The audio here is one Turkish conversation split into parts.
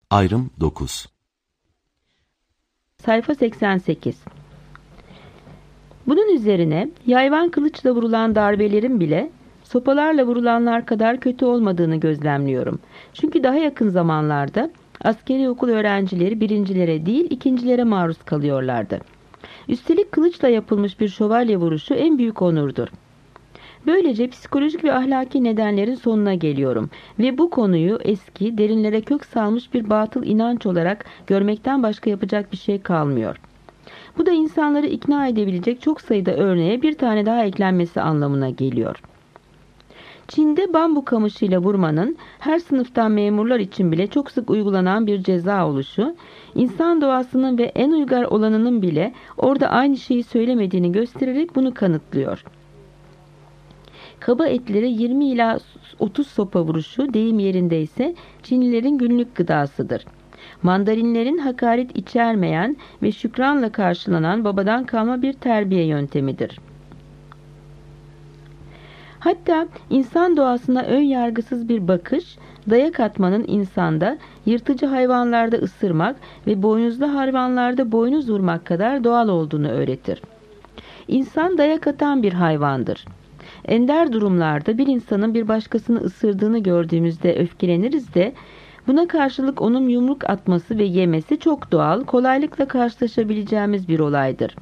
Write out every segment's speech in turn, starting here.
Ayrım 9. Sayfa 88. Bunun üzerine yayvan kılıçla vurulan darbelerin bile sopalarla vurulanlar kadar kötü olmadığını gözlemliyorum. Çünkü daha yakın zamanlarda askeri okul öğrencileri birincilere değil ikincilere maruz kalıyorlardı. Üstelik kılıçla yapılmış bir şövalye vuruşu en büyük onurdur. Böylece psikolojik ve ahlaki nedenlerin sonuna geliyorum ve bu konuyu eski, derinlere kök salmış bir batıl inanç olarak görmekten başka yapacak bir şey kalmıyor. Bu da insanları ikna edebilecek çok sayıda örneğe bir tane daha eklenmesi anlamına geliyor. Çin'de bambu kamışıyla vurmanın her sınıftan memurlar için bile çok sık uygulanan bir ceza oluşu, insan doğasının ve en uygar olanının bile orada aynı şeyi söylemediğini göstererek bunu kanıtlıyor. Kaba etlere 20 ila 30 sopa vuruşu deyim yerindeyse Çinlilerin günlük gıdasıdır. Mandarinlerin hakaret içermeyen ve şükranla karşılanan babadan kalma bir terbiye yöntemidir. Hatta insan doğasına ön yargısız bir bakış, dayak atmanın insanda, yırtıcı hayvanlarda ısırmak ve boynuzlu hayvanlarda boynuz vurmak kadar doğal olduğunu öğretir. İnsan dayak atan bir hayvandır. Ender durumlarda bir insanın bir başkasını ısırdığını gördüğümüzde öfkeleniriz de, buna karşılık onun yumruk atması ve yemesi çok doğal, kolaylıkla karşılaşabileceğimiz bir olaydır.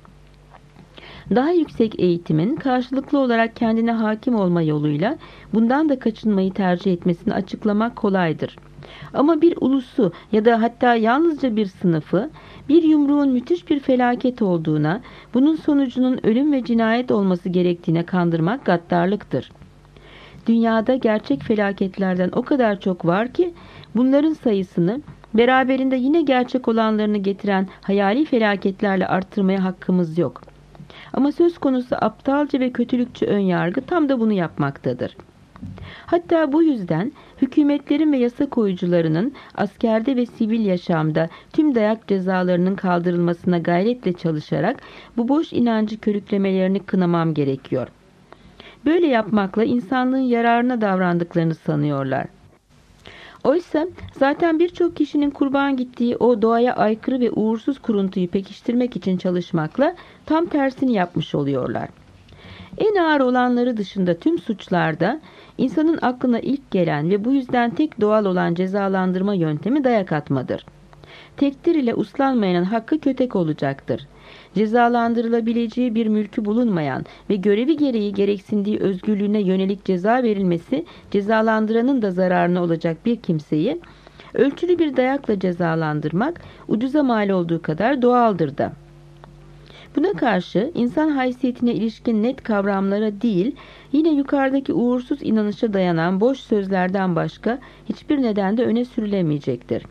Daha yüksek eğitimin karşılıklı olarak kendine hakim olma yoluyla bundan da kaçınmayı tercih etmesini açıklamak kolaydır. Ama bir ulusu ya da hatta yalnızca bir sınıfı bir yumruğun müthiş bir felaket olduğuna, bunun sonucunun ölüm ve cinayet olması gerektiğine kandırmak gaddarlıktır. Dünyada gerçek felaketlerden o kadar çok var ki bunların sayısını beraberinde yine gerçek olanlarını getiren hayali felaketlerle arttırmaya hakkımız yok. Ama söz konusu aptalca ve kötülükçü önyargı tam da bunu yapmaktadır. Hatta bu yüzden hükümetlerin ve yasa koyucularının askerde ve sivil yaşamda tüm dayak cezalarının kaldırılmasına gayretle çalışarak bu boş inancı körüklemelerini kınamam gerekiyor. Böyle yapmakla insanlığın yararına davrandıklarını sanıyorlar. Oysa zaten birçok kişinin kurban gittiği o doğaya aykırı ve uğursuz kuruntuyu pekiştirmek için çalışmakla tam tersini yapmış oluyorlar. En ağır olanları dışında tüm suçlarda insanın aklına ilk gelen ve bu yüzden tek doğal olan cezalandırma yöntemi dayak atmadır. Tekdir ile uslanmayanın hakkı kötek olacaktır. Cezalandırılabileceği bir mülkü bulunmayan ve görevi gereği gereksindiği özgürlüğüne yönelik ceza verilmesi cezalandıranın da zararına olacak bir kimseyi ölçülü bir dayakla cezalandırmak ucuza mal olduğu kadar doğaldır da. Buna karşı insan haysiyetine ilişkin net kavramlara değil, yine yukarıdaki uğursuz inanışa dayanan boş sözlerden başka hiçbir neden de öne sürülemeyecektir.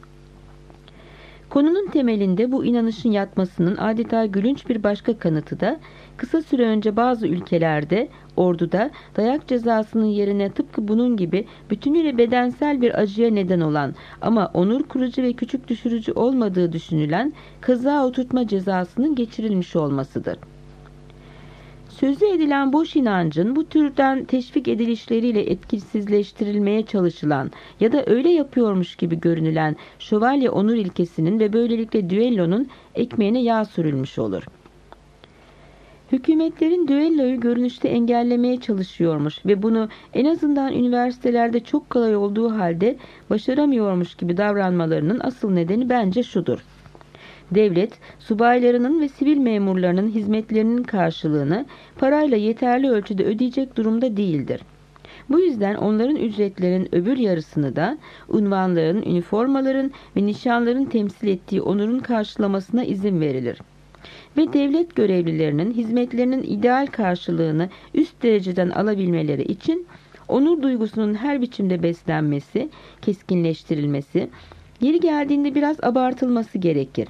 Konunun temelinde bu inanışın yatmasının adeta gülünç bir başka kanıtı da kısa süre önce bazı ülkelerde, orduda dayak cezasının yerine tıpkı bunun gibi bütünüyle bedensel bir acıya neden olan ama onur kurucu ve küçük düşürücü olmadığı düşünülen kaza oturtma cezasının geçirilmiş olmasıdır. Sözü edilen boş inancın bu türden teşvik edilişleriyle etkisizleştirilmeye çalışılan ya da öyle yapıyormuş gibi görünülen şövalye onur ilkesinin ve böylelikle düellonun ekmeğine yağ sürülmüş olur. Hükümetlerin düelloyu görünüşte engellemeye çalışıyormuş ve bunu en azından üniversitelerde çok kolay olduğu halde başaramıyormuş gibi davranmalarının asıl nedeni bence şudur. Devlet, subaylarının ve sivil memurlarının hizmetlerinin karşılığını parayla yeterli ölçüde ödeyecek durumda değildir. Bu yüzden onların ücretlerin öbür yarısını da unvanların, üniformaların ve nişanların temsil ettiği onurun karşılamasına izin verilir. Ve devlet görevlilerinin hizmetlerinin ideal karşılığını üst dereceden alabilmeleri için onur duygusunun her biçimde beslenmesi, keskinleştirilmesi, yeri geldiğinde biraz abartılması gerekir.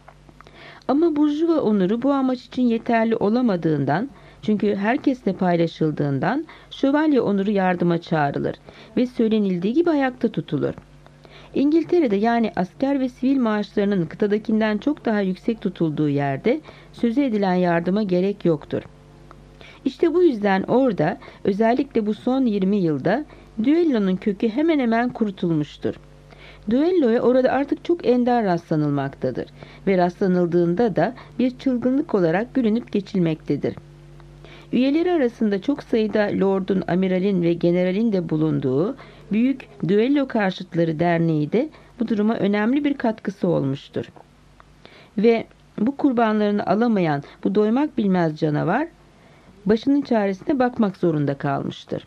Ama burjuva onuru bu amaç için yeterli olamadığından, çünkü herkesle paylaşıldığından şövalye onuru yardıma çağrılır ve söylenildiği gibi ayakta tutulur. İngiltere'de yani asker ve sivil maaşlarının kıtadakinden çok daha yüksek tutulduğu yerde sözü edilen yardıma gerek yoktur. İşte bu yüzden orada özellikle bu son 20 yılda düellonun kökü hemen hemen kurutulmuştur. Düelloya orada artık çok ender rastlanılmaktadır ve rastlanıldığında da bir çılgınlık olarak gülünüp geçilmektedir. Üyeleri arasında çok sayıda lordun, amiralin ve generalin de bulunduğu Büyük Düello Karşıtları Derneği de bu duruma önemli bir katkısı olmuştur. Ve bu kurbanlarını alamayan bu doymak bilmez canavar başının çaresine bakmak zorunda kalmıştır.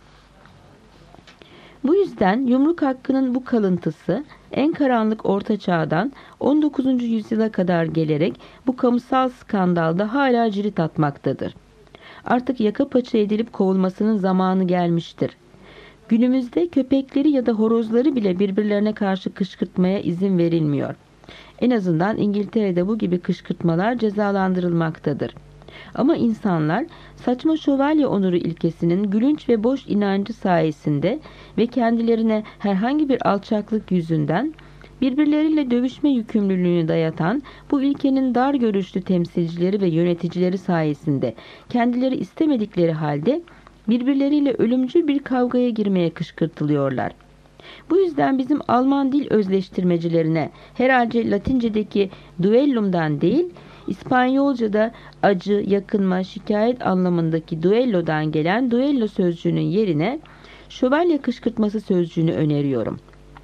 Bu yüzden yumruk hakkının bu kalıntısı en karanlık Orta Çağ'dan 19. yüzyıla kadar gelerek bu kamusal skandalda hala cirit atmaktadır. Artık yaka paça edilip kovulmasının zamanı gelmiştir. Günümüzde köpekleri ya da horozları bile birbirlerine karşı kışkırtmaya izin verilmiyor. En azından İngiltere'de bu gibi kışkırtmalar cezalandırılmaktadır. Ama insanlar saçma şövalye onuru ilkesinin gülünç ve boş inancı sayesinde ve kendilerine herhangi bir alçaklık yüzünden birbirleriyle dövüşme yükümlülüğünü dayatan bu ilkenin dar görüşlü temsilcileri ve yöneticileri sayesinde kendileri istemedikleri halde birbirleriyle ölümcül bir kavgaya girmeye kışkırtılıyorlar. Bu yüzden bizim Alman dil özleştirmecilerine herhalde Latince'deki duellum'dan değil, İspanyolca'da acı, yakınma, şikayet anlamındaki duello'dan gelen duello sözcüğünün yerine şövalye kışkırtması sözcüğünü öneriyorum.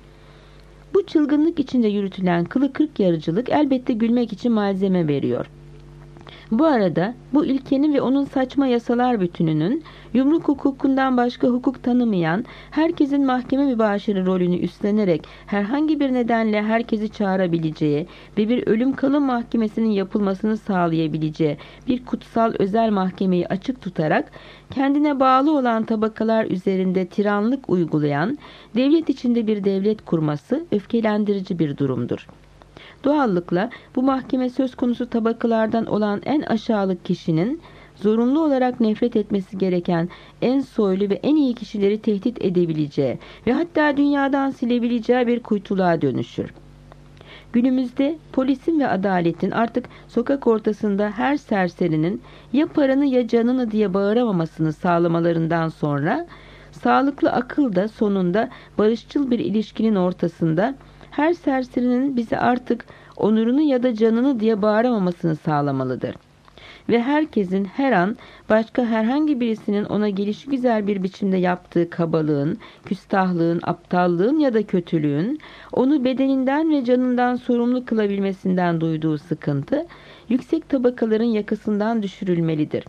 Bu çılgınlık içinde yürütülen kılı kırk yarıcılık elbette gülmek için malzeme veriyor. Bu arada bu ilkenin ve onun saçma yasalar bütününün yumruk hukukundan başka hukuk tanımayan, herkesin mahkeme mübaşiri rolünü üstlenerek herhangi bir nedenle herkesi çağırabileceği ve bir ölüm kalım mahkemesinin yapılmasını sağlayabileceği bir kutsal özel mahkemeyi açık tutarak kendine bağlı olan tabakalar üzerinde tiranlık uygulayan, devlet içinde bir devlet kurması öfkelendirici bir durumdur. Doğallıkla bu mahkeme söz konusu tabakalardan olan en aşağılık kişinin zorunlu olarak nefret etmesi gereken en soylu ve en iyi kişileri tehdit edebileceği ve hatta dünyadan silebileceği bir kuytuluğa dönüşür. Günümüzde polisin ve adaletin artık sokak ortasında her serserinin ya paranı ya canını diye bağıramamasını sağlamalarından sonra sağlıklı akıl da sonunda barışçıl bir ilişkinin ortasında her serserinin bize artık onurunu ya da canını diye bağıramamasını sağlamalıdır. Ve herkesin her an başka herhangi birisinin ona gelişigüzel bir biçimde yaptığı kabalığın, küstahlığın, aptallığın ya da kötülüğün onu bedeninden ve canından sorumlu kılabilmesinden duyduğu sıkıntı yüksek tabakaların yakasından düşürülmelidir.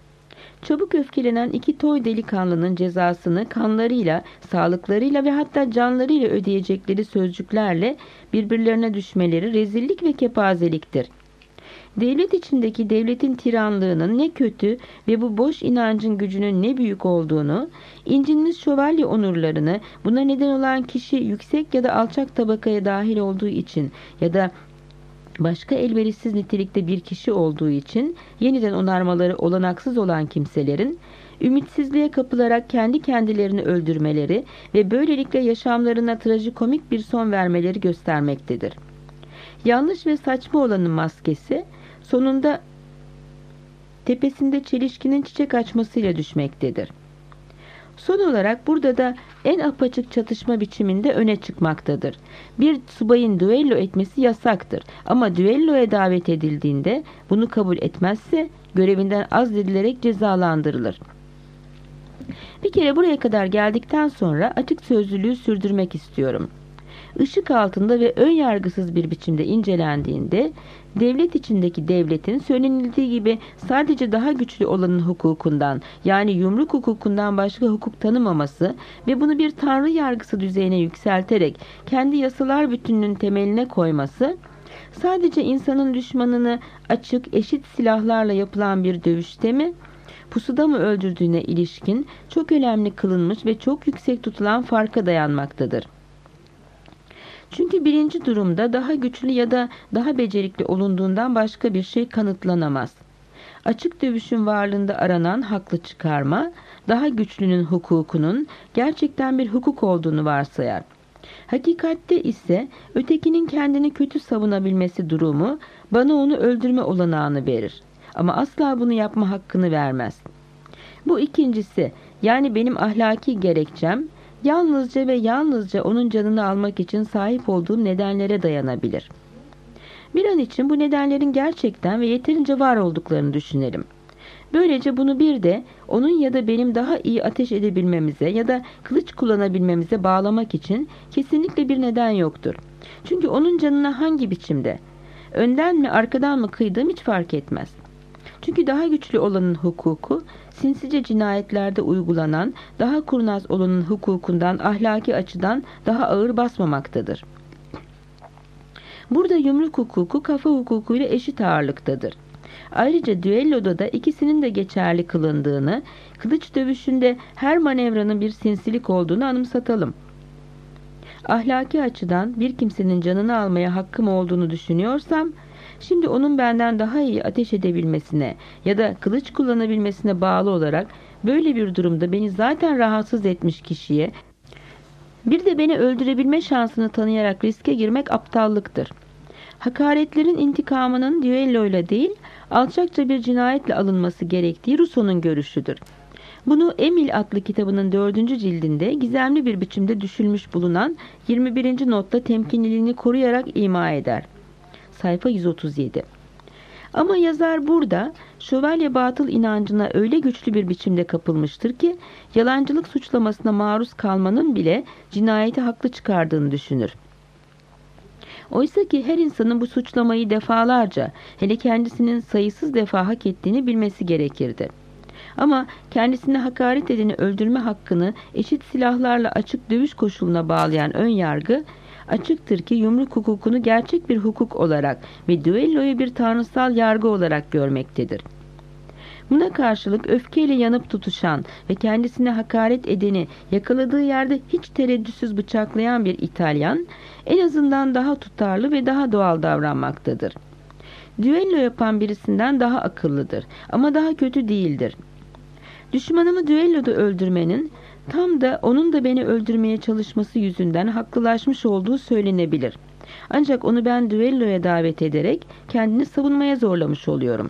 Çabuk öfkelenen iki toy delikanlının cezasını kanlarıyla, sağlıklarıyla ve hatta canlarıyla ödeyecekleri sözcüklerle birbirlerine düşmeleri rezillik ve kepazeliktir. Devlet içindeki devletin tiranlığının ne kötü ve bu boş inancın gücünün ne büyük olduğunu, incinmiş şövalye onurlarını buna neden olan kişi yüksek ya da alçak tabakaya dahil olduğu için ya da başka elverişsiz nitelikte bir kişi olduğu için yeniden onarmaları olanaksız olan kimselerin ümitsizliğe kapılarak kendi kendilerini öldürmeleri ve böylelikle yaşamlarına trajikomik bir son vermeleri göstermektedir. Yanlış ve saçma olanın maskesi sonunda tepesinde çelişkinin çiçek açmasıyla düşmektedir. Son olarak burada da en apaçık çatışma biçiminde öne çıkmaktadır. Bir subayın düello etmesi yasaktır ama düelloya davet edildiğinde bunu kabul etmezse görevinden azledilerek cezalandırılır. Bir kere buraya kadar geldikten sonra açık sözlülüğü sürdürmek istiyorum. Işık altında ve ön yargısız bir biçimde incelendiğinde devlet içindeki devletin söylenildiği gibi sadece daha güçlü olanın hukukundan yani yumruk hukukundan başka hukuk tanımaması ve bunu bir tanrı yargısı düzeyine yükselterek kendi yasalar bütününün temeline koyması sadece insanın düşmanını açık eşit silahlarla yapılan bir dövüşte mi pusuda mı öldürdüğüne ilişkin çok önemli kılınmış ve çok yüksek tutulan farka dayanmaktadır. Çünkü birinci durumda daha güçlü ya da daha becerikli olunduğundan başka bir şey kanıtlanamaz. Açık dövüşün varlığında aranan haklı çıkarma, daha güçlünün hukukunun gerçekten bir hukuk olduğunu varsayar. Hakikatte ise ötekinin kendini kötü savunabilmesi durumu bana onu öldürme olanağını verir. Ama asla bunu yapma hakkını vermez. Bu ikincisi, yani benim ahlaki gerekçem, yalnızca ve yalnızca onun canını almak için sahip olduğum nedenlere dayanabilir. Bir an için bu nedenlerin gerçekten ve yeterince var olduklarını düşünelim. Böylece bunu bir de onun ya da benim daha iyi ateş edebilmemize ya da kılıç kullanabilmemize bağlamak için kesinlikle bir neden yoktur. Çünkü onun canına hangi biçimde, önden mi arkadan mı kıydığım hiç fark etmez. Çünkü daha güçlü olanın hukuku, sinsice cinayetlerde uygulanan, daha kurnaz olanın hukukundan ahlaki açıdan daha ağır basmamaktadır. Burada yumruk hukuku kafa hukukuyla eşit ağırlıktadır. Ayrıca düelloda da ikisinin de geçerli kılındığını, kılıç dövüşünde her manevranın bir sinsilik olduğunu anımsatalım. Ahlaki açıdan bir kimsenin canını almaya hakkım olduğunu düşünüyorsam, şimdi onun benden daha iyi ateş edebilmesine ya da kılıç kullanabilmesine bağlı olarak böyle bir durumda beni zaten rahatsız etmiş kişiye bir de beni öldürebilme şansını tanıyarak riske girmek aptallıktır. Hakaretlerin intikamının düelloyla değil, alçakça bir cinayetle alınması gerektiği Rousseau'nun görüşüdür. Bunu Emil adlı kitabının 4. cildinde gizemli bir biçimde düşülmüş bulunan 21. notta temkinliliğini koruyarak ima eder. Sayfa 137. Ama yazar burada şövalye batıl inancına öyle güçlü bir biçimde kapılmıştır ki yalancılık suçlamasına maruz kalmanın bile cinayeti haklı çıkardığını düşünür. Oysa ki her insanın bu suçlamayı defalarca, hele kendisinin sayısız defa hak ettiğini bilmesi gerekirdi. Ama kendisine hakaret edeni öldürme hakkını eşit silahlarla açık dövüş koşuluna bağlayan ön yargı, açıktır ki yumruk hukukunu gerçek bir hukuk olarak ve düelloyu bir tanrısal yargı olarak görmektedir. Buna karşılık öfkeyle yanıp tutuşan ve kendisine hakaret edeni yakaladığı yerde hiç tereddütsüz bıçaklayan bir İtalyan, en azından daha tutarlı ve daha doğal davranmaktadır. Düello yapan birisinden daha akıllıdır ama daha kötü değildir. Düşmanımı düelloda öldürmenin tam da onun da beni öldürmeye çalışması yüzünden haklılaşmış olduğu söylenebilir. Ancak onu ben düelloya davet ederek kendini savunmaya zorlamış oluyorum.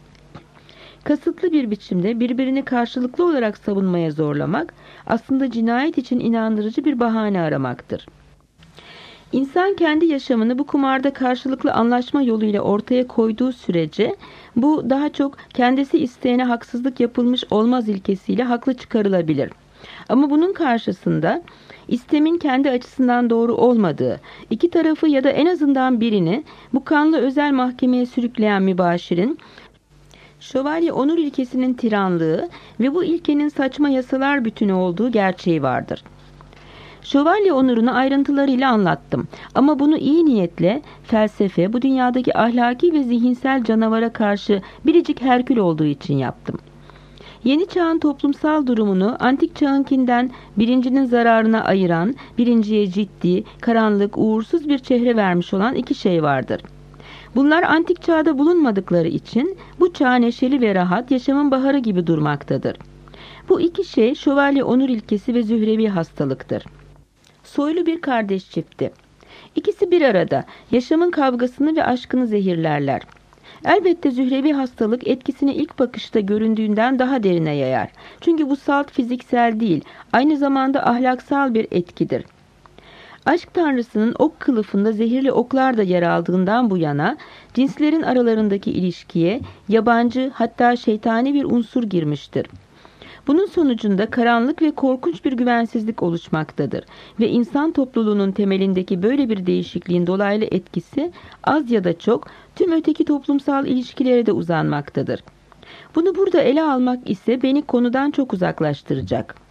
Kasıtlı bir biçimde birbirini karşılıklı olarak savunmaya zorlamak aslında cinayet için inandırıcı bir bahane aramaktır. İnsan kendi yaşamını bu kumarda karşılıklı anlaşma yoluyla ortaya koyduğu sürece bu daha çok kendisi isteyene haksızlık yapılmış olmaz ilkesiyle haklı çıkarılabilir. Ama bunun karşısında istemin kendi açısından doğru olmadığı, iki tarafı ya da en azından birini bu kanlı özel mahkemeye sürükleyen mübaşirin, şövalye onur ilkesinin tiranlığı ve bu ilkenin saçma yasalar bütünü olduğu gerçeği vardır. Şövalye onurunu ayrıntılarıyla anlattım ama bunu iyi niyetle felsefe, bu dünyadaki ahlaki ve zihinsel canavara karşı biricik Herkül olduğu için yaptım. Yeni çağın toplumsal durumunu antik çağınkinden birincinin zararına ayıran, birinciye ciddi, karanlık, uğursuz bir çehre vermiş olan iki şey vardır. Bunlar antik çağda bulunmadıkları için bu çağ neşeli ve rahat yaşamın baharı gibi durmaktadır. Bu iki şey şövalye onur ilkesi ve zührevi hastalıktır. Soylu bir kardeş çifti. İkisi bir arada yaşamın kavgasını ve aşkını zehirlerler. Elbette zührevi hastalık etkisini ilk bakışta göründüğünden daha derine yayar. Çünkü bu salt fiziksel değil, aynı zamanda ahlaksal bir etkidir. Aşk tanrısının ok kılıfında zehirli oklar da yer aldığından bu yana cinslerin aralarındaki ilişkiye yabancı hatta şeytani bir unsur girmiştir. Bunun sonucunda karanlık ve korkunç bir güvensizlik oluşmaktadır ve insan topluluğunun temelindeki böyle bir değişikliğin dolaylı etkisi az ya da çok tüm öteki toplumsal ilişkilere de uzanmaktadır. Bunu burada ele almak ise beni konudan çok uzaklaştıracak.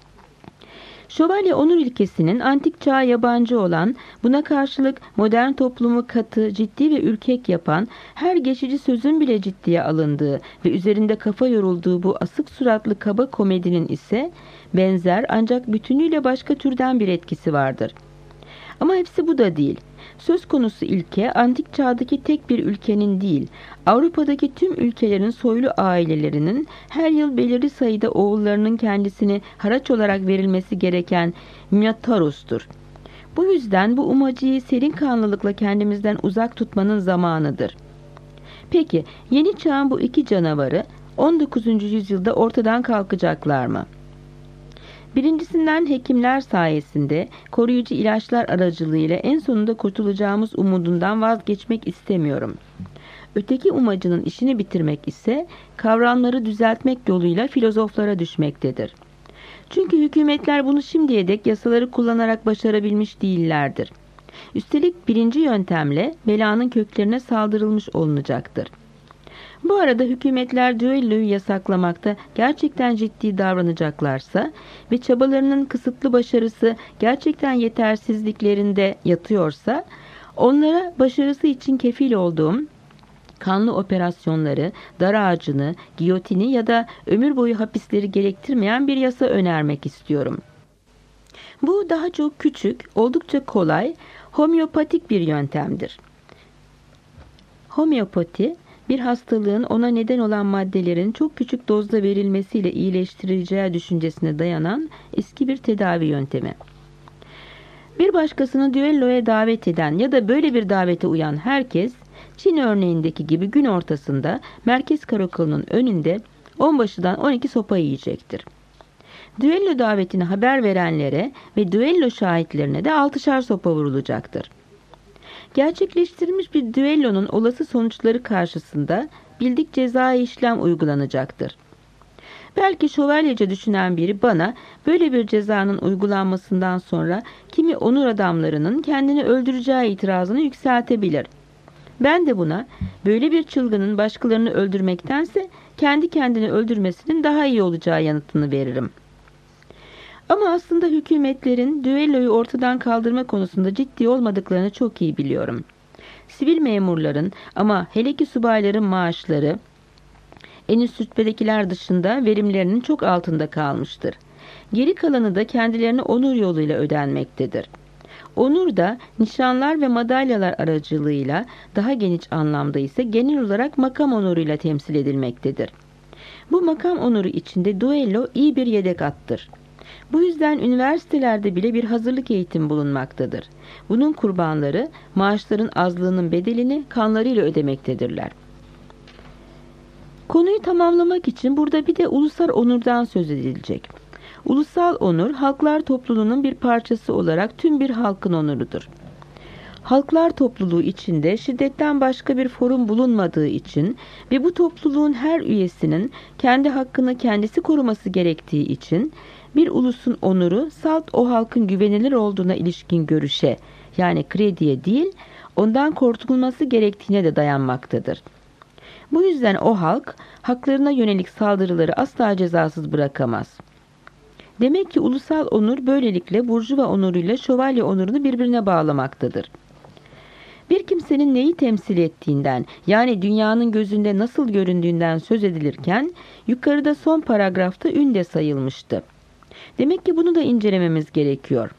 Şövalye onur ilkesinin antik çağa yabancı olan, buna karşılık modern toplumu katı, ciddi ve ürkek yapan, her geçici sözün bile ciddiye alındığı ve üzerinde kafa yorulduğu bu asık suratlı kaba komedinin ise benzer ancak bütünüyle başka türden bir etkisi vardır. Ama hepsi bu da değil. Söz konusu ilke antik çağdaki tek bir ülkenin değil, Avrupa'daki tüm ülkelerin soylu ailelerinin her yıl belirli sayıda oğullarının kendisine haraç olarak verilmesi gereken Minotaurus'tur. Bu yüzden bu umacıyı serin kanlılıkla kendimizden uzak tutmanın zamanıdır. Peki yeni çağın bu iki canavarı 19. yüzyılda ortadan kalkacaklar mı? Birincisinden hekimler sayesinde koruyucu ilaçlar aracılığıyla en sonunda kurtulacağımız umudundan vazgeçmek istemiyorum. Öteki umacının işini bitirmek ise kavramları düzeltmek yoluyla filozoflara düşmektedir. Çünkü hükümetler bunu şimdiye dek yasaları kullanarak başarabilmiş değillerdir. Üstelik birinci yöntemle belanın köklerine saldırılmış olunacaktır. Bu arada hükümetler düelloyu yasaklamakta gerçekten ciddi davranacaklarsa ve çabalarının kısıtlı başarısı gerçekten yetersizliklerinde yatıyorsa, onlara başarısı için kefil olduğum kanlı operasyonları, dar ağacını, giyotini ya da ömür boyu hapisleri gerektirmeyen bir yasa önermek istiyorum. Bu daha çok küçük, oldukça kolay, homeopatik bir yöntemdir. Homeopati, bir hastalığın ona neden olan maddelerin çok küçük dozda verilmesiyle iyileştirileceği düşüncesine dayanan eski bir tedavi yöntemi. Bir başkasını düelloya davet eden ya da böyle bir davete uyan herkes, Çin örneğindeki gibi gün ortasında merkez karakolunun önünde onbaşıdan 12 sopa yiyecektir. Düello davetini haber verenlere ve düello şahitlerine de 6'şar sopa vurulacaktır. Gerçekleştirilmiş bir düellonun olası sonuçları karşısında bildik cezai işlem uygulanacaktır. Belki şövalyece düşünen biri bana böyle bir cezanın uygulanmasından sonra kimi onur adamlarının kendini öldüreceği itirazını yükseltebilir. Ben de buna böyle bir çılgının başkalarını öldürmektense kendi kendini öldürmesinin daha iyi olacağı yanıtını veririm. Ama aslında hükümetlerin düelloyu ortadan kaldırma konusunda ciddi olmadıklarını çok iyi biliyorum. Sivil memurların ama hele ki subayların maaşları en üst rütbedekiler dışında verimlerinin çok altında kalmıştır. Geri kalanı da kendilerine onur yoluyla ödenmektedir. Onur da nişanlar ve madalyalar aracılığıyla, daha geniş anlamda ise genel olarak makam onuruyla temsil edilmektedir. Bu makam onuru içinde düello iyi bir yedek attır. Bu yüzden üniversitelerde bile bir hazırlık eğitimi bulunmaktadır. Bunun kurbanları maaşların azlığının bedelini kanlarıyla ödemektedirler. Konuyu tamamlamak için burada bir de ulusal onurdan söz edilecek. Ulusal onur, halklar topluluğunun bir parçası olarak tüm bir halkın onurudur. Halklar topluluğu içinde şiddetten başka bir forum bulunmadığı için ve bu topluluğun her üyesinin kendi hakkını kendisi koruması gerektiği için bir ulusun onuru salt o halkın güvenilir olduğuna ilişkin görüşe, yani krediye değil, ondan korkulması gerektiğine de dayanmaktadır. Bu yüzden o halk haklarına yönelik saldırıları asla cezasız bırakamaz. Demek ki ulusal onur böylelikle burjuva onuruyla şövalye onurunu birbirine bağlamaktadır. Bir kimsenin neyi temsil ettiğinden, yani dünyanın gözünde nasıl göründüğünden söz edilirken yukarıda son paragrafta ün de sayılmıştı. Demek ki bunu da incelememiz gerekiyor.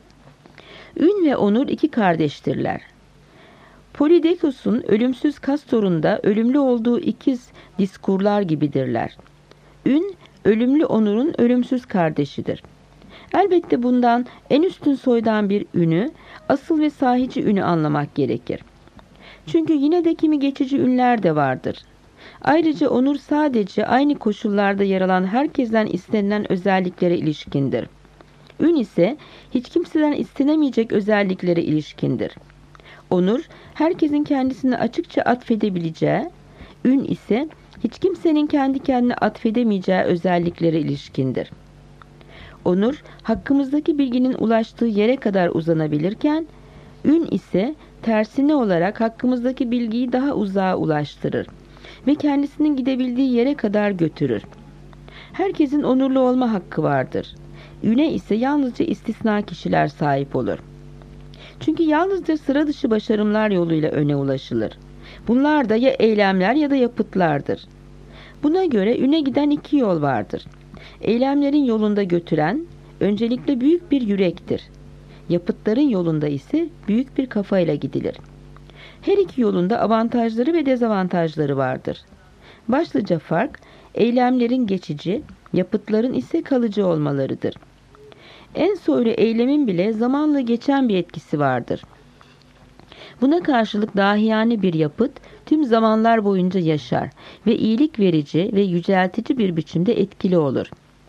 Ün ve onur iki kardeştirler. Polydekos'un ölümsüz Kastor'unda ölümlü olduğu ikiz diskurlar gibidirler. Ün, ölümlü onurun ölümsüz kardeşidir. Elbette bundan en üstün soydan bir ünü, asıl ve sahici ünü anlamak gerekir. Çünkü yine de kimi geçici ünler de vardır. Ayrıca onur sadece aynı koşullarda yer alan herkesten istenilen özelliklere ilişkindir. Ün ise hiç kimseden istenemeyecek özelliklere ilişkindir. Onur, herkesin kendisine açıkça atfedebileceği, ün ise hiç kimsenin kendi kendine atfedemeyeceği özelliklere ilişkindir. Onur, hakkımızdaki bilginin ulaştığı yere kadar uzanabilirken, ün ise tersine olarak hakkımızdaki bilgiyi daha uzağa ulaştırır ve kendisinin gidebildiği yere kadar götürür. Herkesin onurlu olma hakkı vardır. Üne ise yalnızca istisna kişiler sahip olur. Çünkü yalnızca sıra dışı başarımlar yoluyla öne ulaşılır. Bunlar da ya eylemler ya da yapıtlardır. Buna göre üne giden iki yol vardır. Eylemlerin yolunda götüren öncelikle büyük bir yürektir. Yapıtların yolunda ise büyük bir kafayla gidilir. Her iki yolunda avantajları ve dezavantajları vardır. Başlıca fark eylemlerin geçici, yapıtların ise kalıcı olmalarıdır. En soylu eylemin bile zamanla geçen bir etkisi vardır. Buna karşılık dahiyane bir yapıt tüm zamanlar boyunca yaşar ve iyilik verici ve yüceltici bir biçimde etkili olur.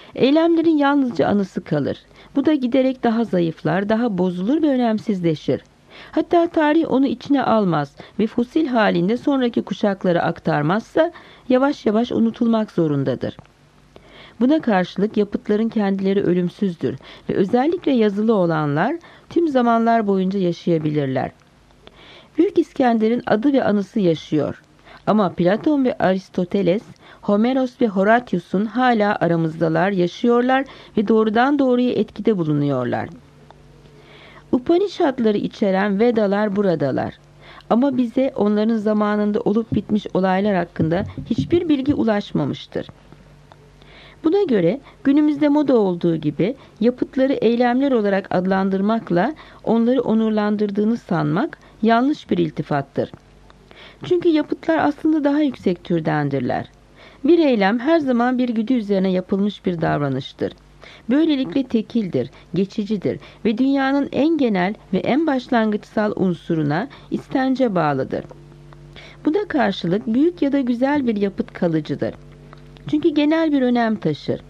Eylemlerin yalnızca anısı kalır. Bu da giderek daha zayıflar, daha bozulur ve önemsizleşir. Hatta tarih onu içine almaz ve fosil halinde sonraki kuşaklara aktarmazsa yavaş yavaş unutulmak zorundadır. Buna karşılık yapıtların kendileri ölümsüzdür ve özellikle yazılı olanlar tüm zamanlar boyunca yaşayabilirler. Büyük İskender'in adı ve anısı yaşıyor. Ama Platon ve Aristoteles, Homeros ve Horatius'un hala aramızdalar, yaşıyorlar ve doğrudan doğruya etkide bulunuyorlar. Upanishadları içeren Vedalar buradalar. Ama bize onların zamanında olup bitmiş olaylar hakkında hiçbir bilgi ulaşmamıştır. Buna göre günümüzde moda olduğu gibi yapıtları eylemler olarak adlandırmakla onları onurlandırdığını sanmak yanlış bir iltifattır. Çünkü yapıtlar aslında daha yüksek türdendirler. Bir eylem her zaman bir güdü üzerine yapılmış bir davranıştır. Böylelikle tekildir, geçicidir ve dünyanın en genel ve en başlangıçsal unsuruna, istence bağlıdır. Buna karşılık büyük ya da güzel bir yapıt kalıcıdır. Çünkü genel bir önem taşır.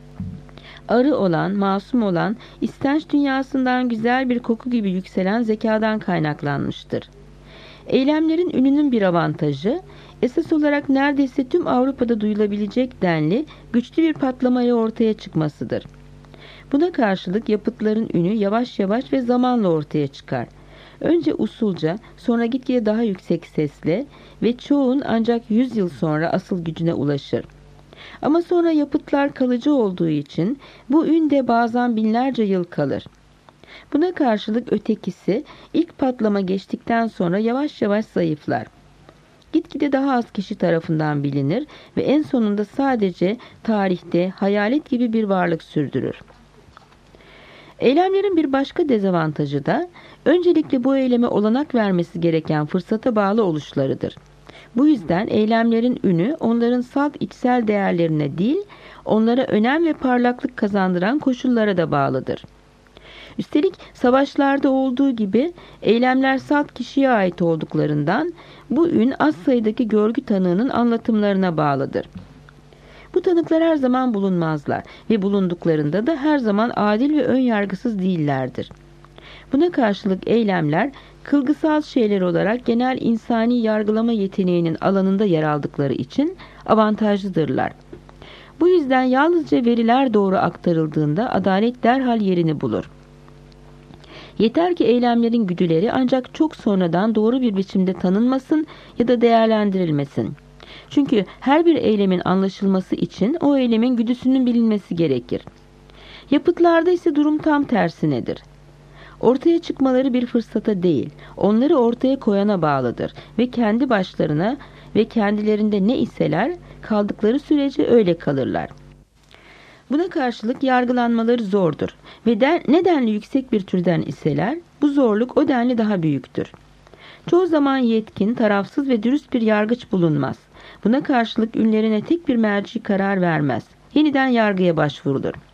Arı olan, masum olan, istenç dünyasından güzel bir koku gibi yükselen zekadan kaynaklanmıştır. Eylemlerin ününün bir avantajı, esas olarak neredeyse tüm Avrupa'da duyulabilecek denli güçlü bir patlamaya ortaya çıkmasıdır. Buna karşılık yapıtların ünü yavaş yavaş ve zamanla ortaya çıkar. Önce usulca, sonra gitgide daha yüksek sesle ve çoğun ancak 100 yıl sonra asıl gücüne ulaşır. Ama sonra yapıtlar kalıcı olduğu için bu ün de bazen binlerce yıl kalır. Buna karşılık ötekisi ilk patlama geçtikten sonra yavaş yavaş zayıflar. Gitgide daha az kişi tarafından bilinir ve en sonunda sadece tarihte hayalet gibi bir varlık sürdürür. Eylemlerin bir başka dezavantajı da öncelikle bu eyleme olanak vermesi gereken fırsata bağlı oluşlarıdır. Bu yüzden eylemlerin ünü onların salt içsel değerlerine değil, onlara önem ve parlaklık kazandıran koşullara da bağlıdır. Üstelik savaşlarda olduğu gibi eylemler salt kişiye ait olduklarından bu ün az sayıdaki görgü tanığının anlatımlarına bağlıdır. Bu tanıklar her zaman bulunmazlar ve bulunduklarında da her zaman adil ve önyargısız değillerdir. Buna karşılık eylemler kılgısal şeyler olarak genel insani yargılama yeteneğinin alanında yer aldıkları için avantajlıdırlar. Bu yüzden yalnızca veriler doğru aktarıldığında adalet derhal yerini bulur. Yeter ki eylemlerin güdüleri ancak çok sonradan doğru bir biçimde tanınmasın ya da değerlendirilmesin. Çünkü her bir eylemin anlaşılması için o eylemin güdüsünün bilinmesi gerekir. Yapıtlarda ise durum tam tersinedir. Ortaya çıkmaları bir fırsata değil, onları ortaya koyana bağlıdır ve kendi başlarına ve kendilerinde ne iseler kaldıkları sürece öyle kalırlar. Buna karşılık yargılanmaları zordur ve nedenli yüksek bir türden iseler bu zorluk o denli daha büyüktür. Çoğu zaman yetkin, tarafsız ve dürüst bir yargıç bulunmaz. Buna karşılık ünlerine tek bir merci karar vermez. Yeniden yargıya başvurulur.